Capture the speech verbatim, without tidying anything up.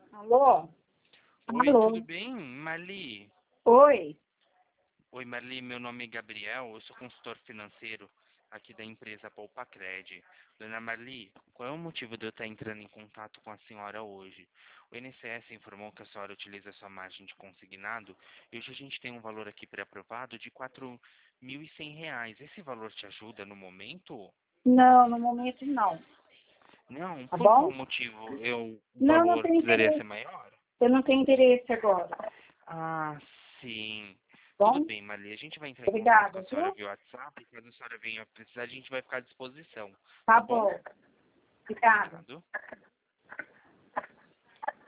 Alô? Oi, Alô? tudo bem? Marli? Oi? Oi, Marli, meu nome é Gabriel, eu sou consultor financeiro aqui da empresa Poupacred. Dona Marli, qual é o motivo de eu estar entrando em contato com a senhora hoje? O I N S S informou que a senhora utiliza sua margem de consignado e hoje a gente tem um valor aqui pré-aprovado de quatro mil e cem reais. Esse valor te ajuda no momento? Não, no momento não. Não, Tá por qual bom? motivo eu, o Não, não valor tenho precisaria ser interesse. maior? Eu não tenho interesse agora. Ah, sim. Tudo Bom? bem, Marli. A gente vai entrar em contato com Obrigada, a senhora viu? via WhatsApp. Caso a senhora venha precisar, a gente vai ficar à disposição. Tá Tá bom? bom. Obrigada. Obrigado.